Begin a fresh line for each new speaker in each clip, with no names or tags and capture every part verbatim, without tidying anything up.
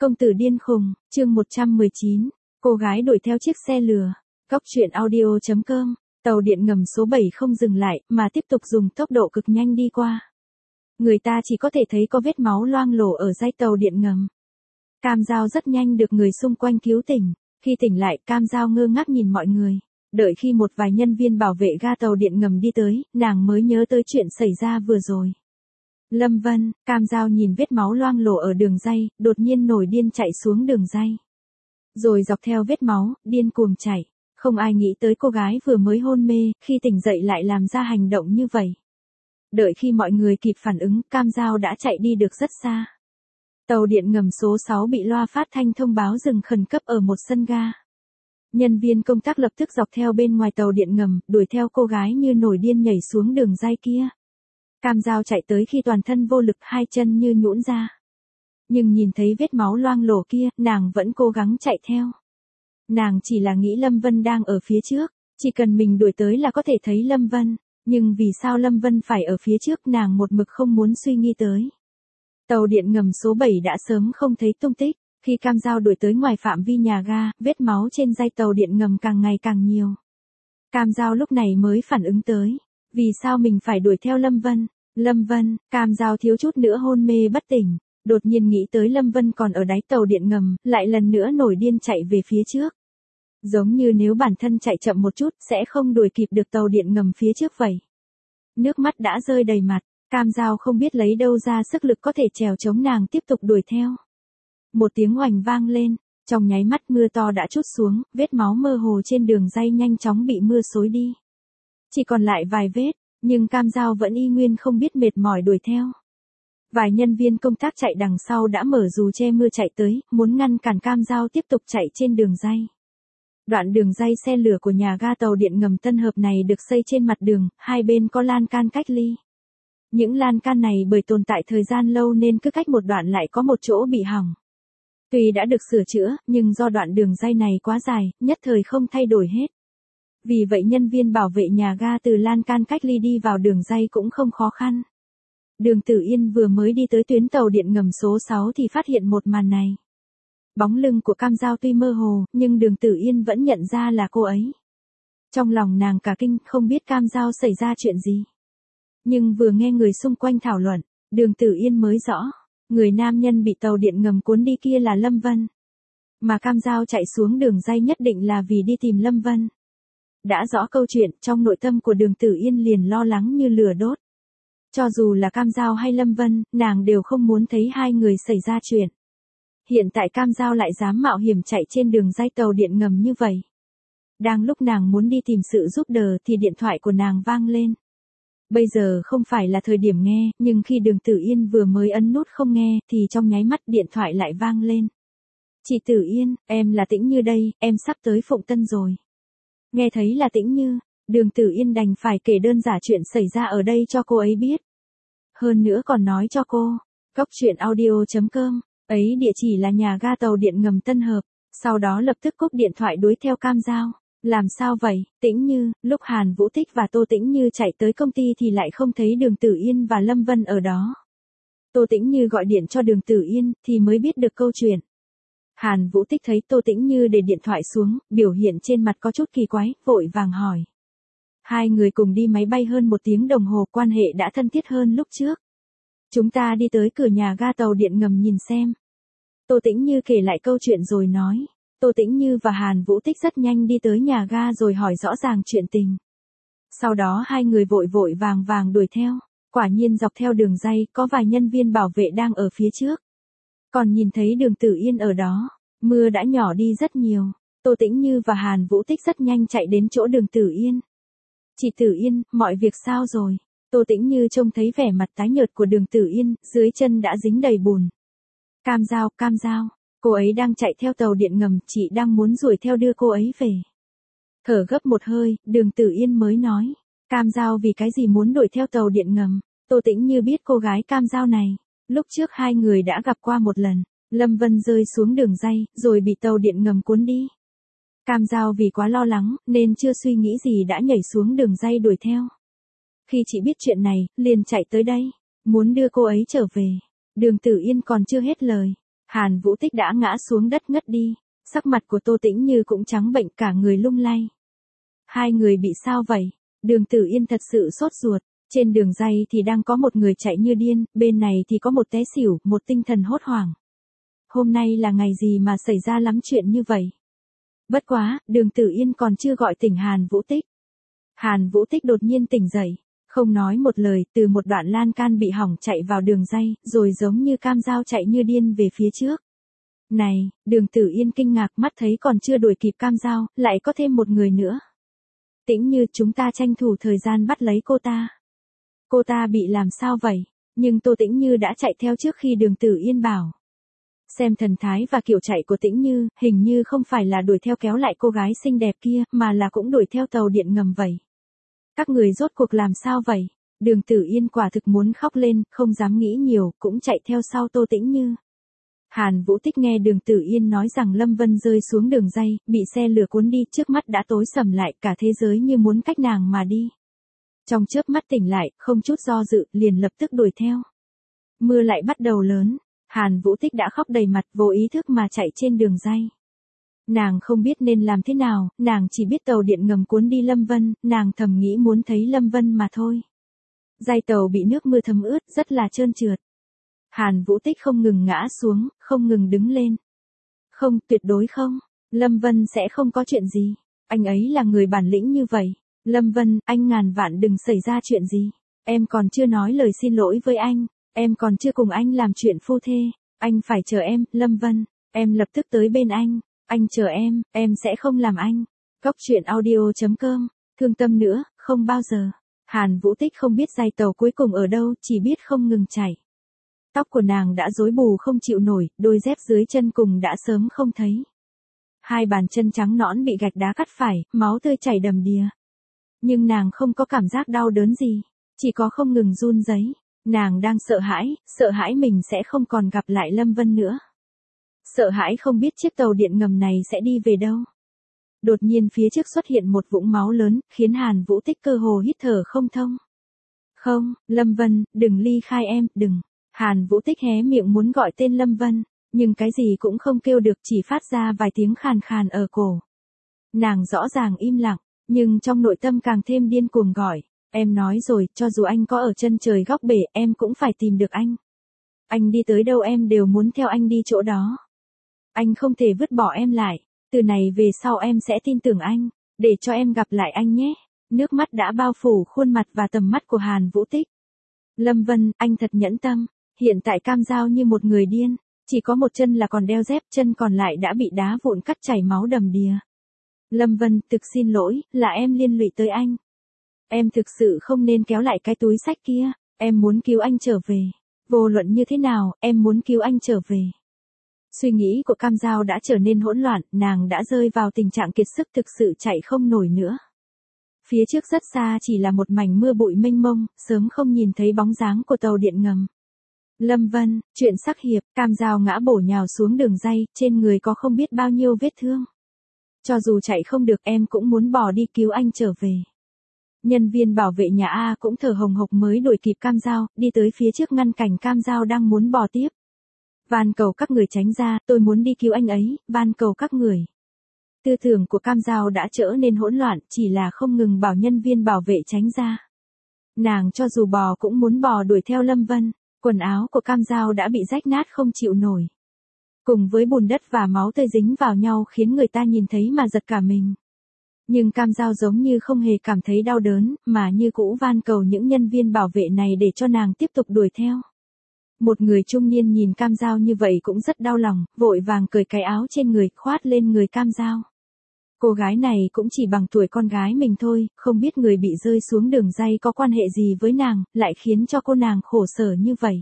Công tử điên khùng, chương một trăm mười chín, cô gái đuổi theo chiếc xe lừa. Cóc truyện audio chấm com, tàu điện ngầm số bảy không dừng lại, mà tiếp tục dùng tốc độ cực nhanh đi qua. Người ta chỉ có thể thấy có vết máu loang lổ ở dây tàu điện ngầm. Cam Dao rất nhanh được người xung quanh cứu tỉnh. Khi tỉnh lại, Cam Dao ngơ ngác nhìn mọi người. Đợi khi một vài nhân viên bảo vệ ga tàu điện ngầm đi tới, nàng mới nhớ tới chuyện xảy ra vừa rồi. Lâm Vân, Cam Dao nhìn vết máu loang lổ ở đường ray, đột nhiên nổi điên chạy xuống đường ray. Rồi dọc theo vết máu, điên cuồng chạy. Không ai nghĩ tới cô gái vừa mới hôn mê, khi tỉnh dậy lại làm ra hành động như vậy. Đợi khi mọi người kịp phản ứng, Cam Dao đã chạy đi được rất xa. Tàu điện ngầm số sáu bị loa phát thanh thông báo dừng khẩn cấp ở một sân ga. Nhân viên công tác lập tức dọc theo bên ngoài tàu điện ngầm, đuổi theo cô gái như nổi điên nhảy xuống đường ray kia. Cam Dao chạy tới khi toàn thân vô lực, hai chân như nhũn ra. Nhưng nhìn thấy vết máu loang lổ kia, nàng vẫn cố gắng chạy theo. Nàng chỉ là nghĩ Lâm Vân đang ở phía trước, chỉ cần mình đuổi tới là có thể thấy Lâm Vân. Nhưng vì sao Lâm Vân phải ở phía trước, nàng một mực không muốn suy nghĩ tới. Tàu điện ngầm số bảy đã sớm không thấy tung tích. Khi Cam Dao đuổi tới ngoài phạm vi nhà ga, vết máu trên dây tàu điện ngầm càng ngày càng nhiều. Cam Dao lúc này mới phản ứng tới. Vì sao mình phải đuổi theo Lâm Vân? Lâm Vân, Cam Dao thiếu chút nữa hôn mê bất tỉnh. Đột nhiên nghĩ tới Lâm Vân còn ở đáy tàu điện ngầm, lại lần nữa nổi điên chạy về phía trước. Giống như nếu bản thân chạy chậm một chút, sẽ không đuổi kịp được tàu điện ngầm phía trước vậy. Nước mắt đã rơi đầy mặt, Cam Dao không biết lấy đâu ra sức lực có thể trèo chống, nàng tiếp tục đuổi theo. Một tiếng oành vang lên, trong nháy mắt mưa to đã trút xuống, vết máu mơ hồ trên đường ray nhanh chóng bị mưa xối đi. Chỉ còn lại vài vết, nhưng Cam Dao vẫn y nguyên không biết mệt mỏi đuổi theo. Vài nhân viên công tác chạy đằng sau đã mở dù che mưa chạy tới, muốn ngăn cản Cam Dao tiếp tục chạy trên đường ray. Đoạn đường ray xe lửa của nhà ga tàu điện ngầm Tân Hợp này được xây trên mặt đường, hai bên có lan can cách ly. Những lan can này bởi tồn tại thời gian lâu nên cứ cách một đoạn lại có một chỗ bị hỏng. Tuy đã được sửa chữa, nhưng do đoạn đường ray này quá dài, nhất thời không thay đổi hết. Vì vậy nhân viên bảo vệ nhà ga từ lan can cách ly đi vào đường ray cũng không khó khăn. Đường Tử Yên vừa mới đi tới tuyến tàu điện ngầm số sáu thì phát hiện một màn này. Bóng lưng của Cam Dao tuy mơ hồ, nhưng Đường Tử Yên vẫn nhận ra là cô ấy. Trong lòng nàng cả kinh, không biết Cam Dao xảy ra chuyện gì. Nhưng vừa nghe người xung quanh thảo luận, Đường Tử Yên mới rõ, người nam nhân bị tàu điện ngầm cuốn đi kia là Lâm Vân. Mà Cam Dao chạy xuống đường ray nhất định là vì đi tìm Lâm Vân. Đã rõ câu chuyện, trong nội tâm của Đường Tử Yên liền lo lắng như lửa đốt. Cho dù là Cam Dao hay Lâm Vân, nàng đều không muốn thấy hai người xảy ra chuyện. Hiện tại Cam Dao lại dám mạo hiểm chạy trên đường ray tàu điện ngầm như vậy. Đang lúc nàng muốn đi tìm sự giúp đỡ thì điện thoại của nàng vang lên. Bây giờ không phải là thời điểm nghe, nhưng khi Đường Tử Yên vừa mới ấn nút không nghe thì trong nháy mắt điện thoại lại vang lên. Chị Tử Yên, em là Tĩnh Như đây, em sắp tới Phụng Tân rồi. Nghe thấy là Tĩnh Như, Đường Tử Yên đành phải kể đơn giản chuyện xảy ra ở đây cho cô ấy biết. Hơn nữa còn nói cho cô, cóc truyện audio chấm com, ấy địa chỉ là nhà ga tàu điện ngầm Tân Hợp, sau đó lập tức cúp điện thoại đuổi theo Cam Dao. Làm sao vậy, Tĩnh Như? Lúc Hàn Vũ Tích và Tô Tĩnh Như chạy tới công ty thì lại không thấy Đường Tử Yên và Lâm Vân ở đó. Tô Tĩnh Như gọi điện cho Đường Tử Yên thì mới biết được câu chuyện. Hàn Vũ Tích thấy Tô Tĩnh Như để điện thoại xuống, biểu hiện trên mặt có chút kỳ quái, vội vàng hỏi. Hai người cùng đi máy bay hơn một tiếng đồng hồ, quan hệ đã thân thiết hơn lúc trước. Chúng ta đi tới cửa nhà ga tàu điện ngầm nhìn xem. Tô Tĩnh Như kể lại câu chuyện rồi nói. Tô Tĩnh Như và Hàn Vũ Tích rất nhanh đi tới nhà ga rồi hỏi rõ ràng chuyện tình. Sau đó hai người vội vội vàng vàng đuổi theo. Quả nhiên dọc theo đường ray có vài nhân viên bảo vệ đang ở phía trước. Còn nhìn thấy Đường Tử Yên ở đó, mưa đã nhỏ đi rất nhiều. Tô Tĩnh Như và Hàn Vũ Tích rất nhanh chạy đến chỗ Đường Tử Yên. Chị Tử Yên, mọi việc sao rồi? Tô Tĩnh Như trông thấy vẻ mặt tái nhợt của Đường Tử Yên, dưới chân đã dính đầy bùn. Cam Dao, Cam Dao, cô ấy đang chạy theo tàu điện ngầm, chị đang muốn đuổi theo đưa cô ấy về. Thở gấp một hơi, Đường Tử Yên mới nói, Cam Dao vì cái gì muốn đuổi theo tàu điện ngầm? Tô Tĩnh Như biết cô gái Cam Dao này, lúc trước hai người đã gặp qua một lần, Lâm Vân rơi xuống đường ray, rồi bị tàu điện ngầm cuốn đi. Cam Dao vì quá lo lắng, nên chưa suy nghĩ gì đã nhảy xuống đường ray đuổi theo. Khi chị biết chuyện này, liền chạy tới đây, muốn đưa cô ấy trở về. Đường Tử Yên còn chưa hết lời. Hàn Vũ Tích đã ngã xuống đất ngất đi, sắc mặt của Tô Tĩnh Như cũng trắng bệnh cả người lung lay. Hai người bị sao vậy? Đường Tử Yên thật sự sốt ruột, trên đường ray thì đang có một người chạy như điên, bên này thì có một té xỉu, một tinh thần hốt hoảng. Hôm nay là ngày gì mà xảy ra lắm chuyện như vậy? Bất quá, Đường Tử Yên còn chưa gọi tỉnh Hàn Vũ Tích. Hàn Vũ Tích đột nhiên tỉnh dậy, không nói một lời, từ một đoạn lan can bị hỏng chạy vào đường ray, rồi giống như cam dao chạy như điên về phía trước. Này, Đường Tử Yên kinh ngạc, mắt thấy còn chưa đuổi kịp cam dao, lại có thêm một người nữa. Tĩnh Như, chúng ta tranh thủ thời gian bắt lấy cô ta. Cô ta bị làm sao vậy? Nhưng Tô Tĩnh Như đã chạy theo trước khi Đường Tử Yên bảo. Xem thần thái và kiểu chạy của Tĩnh Như, hình như không phải là đuổi theo kéo lại cô gái xinh đẹp kia, mà là cũng đuổi theo tàu điện ngầm vậy. Các người rốt cuộc làm sao vậy? Đường Tử Yên quả thực muốn khóc lên, không dám nghĩ nhiều, cũng chạy theo sau Tô Tĩnh Như. Hàn Vũ Tích nghe Đường Tử Yên nói rằng Lâm Vân rơi xuống đường ray, bị xe lửa cuốn đi, trước mắt đã tối sầm lại, cả thế giới như muốn cách nàng mà đi. Trong chớp mắt tỉnh lại, không chút do dự, liền lập tức đuổi theo. Mưa lại bắt đầu lớn, Hàn Vũ Tích đã khóc đầy mặt, vô ý thức mà chạy trên đường ray. Nàng không biết nên làm thế nào, nàng chỉ biết tàu điện ngầm cuốn đi Lâm Vân, nàng thầm nghĩ muốn thấy Lâm Vân mà thôi. Ray tàu bị nước mưa thấm ướt, rất là trơn trượt. Hàn Vũ Tích không ngừng ngã xuống, không ngừng đứng lên. Không, tuyệt đối không, Lâm Vân sẽ không có chuyện gì, anh ấy là người bản lĩnh như vậy. Lâm Vân, anh ngàn vạn đừng xảy ra chuyện gì, em còn chưa nói lời xin lỗi với anh, em còn chưa cùng anh làm chuyện phu thê, anh phải chờ em, Lâm Vân, em lập tức tới bên anh, anh chờ em, em sẽ không làm anh. Cóc truyện audio chấm com, thương tâm nữa, không bao giờ. Hàn Vũ Tích không biết ray tàu cuối cùng ở đâu, chỉ biết không ngừng chảy. Tóc của nàng đã rối bù không chịu nổi, đôi dép dưới chân cùng đã sớm không thấy. Hai bàn chân trắng nõn bị gạch đá cắt phải, máu tươi chảy đầm đìa. Nhưng nàng không có cảm giác đau đớn gì, chỉ có không ngừng run rẩy. Nàng đang sợ hãi, sợ hãi mình sẽ không còn gặp lại Lâm Vân nữa. Sợ hãi không biết chiếc tàu điện ngầm này sẽ đi về đâu. Đột nhiên phía trước xuất hiện một vũng máu lớn, khiến Hàn Vũ Tích cơ hồ hít thở không thông. Không, Lâm Vân, đừng ly khai em, đừng. Hàn Vũ Tích hé miệng muốn gọi tên Lâm Vân, nhưng cái gì cũng không kêu được, chỉ phát ra vài tiếng khàn khàn ở cổ. Nàng rõ ràng im lặng, nhưng trong nội tâm càng thêm điên cuồng gọi. Em nói rồi, cho dù anh có ở chân trời góc bể, em cũng phải tìm được anh. Anh đi tới đâu em đều muốn theo anh đi chỗ đó. Anh không thể vứt bỏ em lại, từ này về sau em sẽ tin tưởng anh, để cho em gặp lại anh nhé. Nước mắt đã bao phủ khuôn mặt và tầm mắt của Hàn Vũ Tích. Lâm Vân, anh thật nhẫn tâm, hiện tại cam dao như một người điên, chỉ có một chân là còn đeo dép, chân còn lại đã bị đá vụn cắt chảy máu đầm đìa. Lâm Vân, thực xin lỗi, là em liên lụy tới anh. Em thực sự không nên kéo lại cái túi xách kia, em muốn cứu anh trở về. Vô luận như thế nào, em muốn cứu anh trở về. Suy nghĩ của cam dao đã trở nên hỗn loạn, nàng đã rơi vào tình trạng kiệt sức, thực sự chạy không nổi nữa. Phía trước rất xa chỉ là một mảnh mưa bụi mênh mông, sớm không nhìn thấy bóng dáng của tàu điện ngầm. Lâm Vân, chuyện sắc hiệp, cam dao ngã bổ nhào xuống đường ray, trên người có không biết bao nhiêu vết thương. Cho dù chạy không được em cũng muốn bỏ đi cứu anh trở về. Nhân viên bảo vệ nhà A cũng thở hồng hộc mới đuổi kịp cam dao, đi tới phía trước ngăn cảnh cam dao đang muốn bỏ tiếp. Van cầu các người tránh ra, tôi muốn đi cứu anh ấy, van cầu các người. Tư tưởng của cam dao đã trở nên hỗn loạn, chỉ là không ngừng bảo nhân viên bảo vệ tránh ra. Nàng cho dù bò cũng muốn bò đuổi theo Lâm Vân, quần áo của cam dao đã bị rách nát không chịu nổi. Cùng với bùn đất và máu tươi dính vào nhau khiến người ta nhìn thấy mà giật cả mình. Nhưng cam dao giống như không hề cảm thấy đau đớn, mà như cũ van cầu những nhân viên bảo vệ này để cho nàng tiếp tục đuổi theo. Một người trung niên nhìn cam dao như vậy cũng rất đau lòng, vội vàng cởi cái áo trên người, khoát lên người cam dao. Cô gái này cũng chỉ bằng tuổi con gái mình thôi, không biết người bị rơi xuống đường ray có quan hệ gì với nàng, lại khiến cho cô nàng khổ sở như vậy.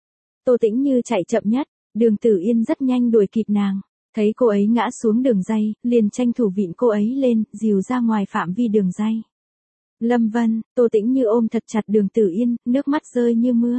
Tô Tĩnh Như chạy chậm nhất, Đường Tử Yên rất nhanh đuổi kịp nàng. Thấy cô ấy ngã xuống đường ray, liền tranh thủ vịn cô ấy lên, dìu ra ngoài phạm vi đường ray. Lâm Vân, Tô Tĩnh Như ôm thật chặt Đường Tử Yên, nước mắt rơi như mưa.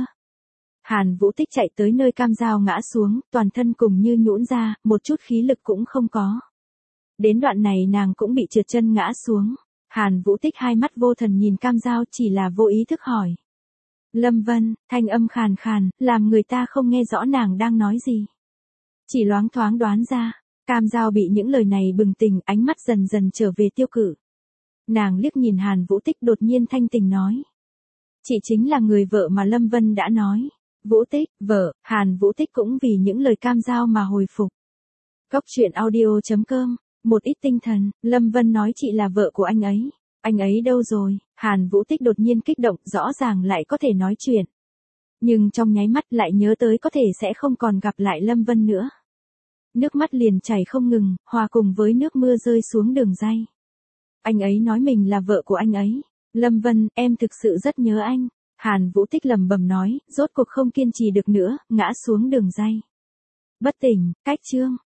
Hàn Vũ Tích chạy tới nơi cam dao ngã xuống, toàn thân cùng như nhũn ra, một chút khí lực cũng không có. Đến đoạn này nàng cũng bị trượt chân ngã xuống. Hàn Vũ Tích hai mắt vô thần nhìn cam dao, chỉ là vô ý thức hỏi. Lâm Vân, thanh âm khàn khàn, làm người ta không nghe rõ nàng đang nói gì. Chỉ loáng thoáng đoán ra, Cam Giao bị những lời này bừng tỉnh, ánh mắt dần dần trở về tiêu cự. Nàng liếc nhìn Hàn Vũ Tích đột nhiên thanh tình nói. Chị chính là người vợ mà Lâm Vân đã nói. Vũ Tích, vợ, Hàn Vũ Tích cũng vì những lời Cam Giao mà hồi phục. Góc truyện audio chấm com, một ít tinh thần, Lâm Vân nói chị là vợ của anh ấy. Anh ấy đâu rồi? Hàn Vũ Tích đột nhiên kích động, rõ ràng lại có thể nói chuyện. Nhưng trong nháy mắt lại nhớ tới có thể sẽ không còn gặp lại Lâm Vân nữa. Nước mắt liền chảy không ngừng, hòa cùng với nước mưa rơi xuống đường ray. Anh ấy nói mình là vợ của anh ấy. Lâm Vân, em thực sự rất nhớ anh. Hàn Vũ Tích lẩm bẩm nói, rốt cuộc không kiên trì được nữa, ngã xuống đường ray. Bất tỉnh, cách chương.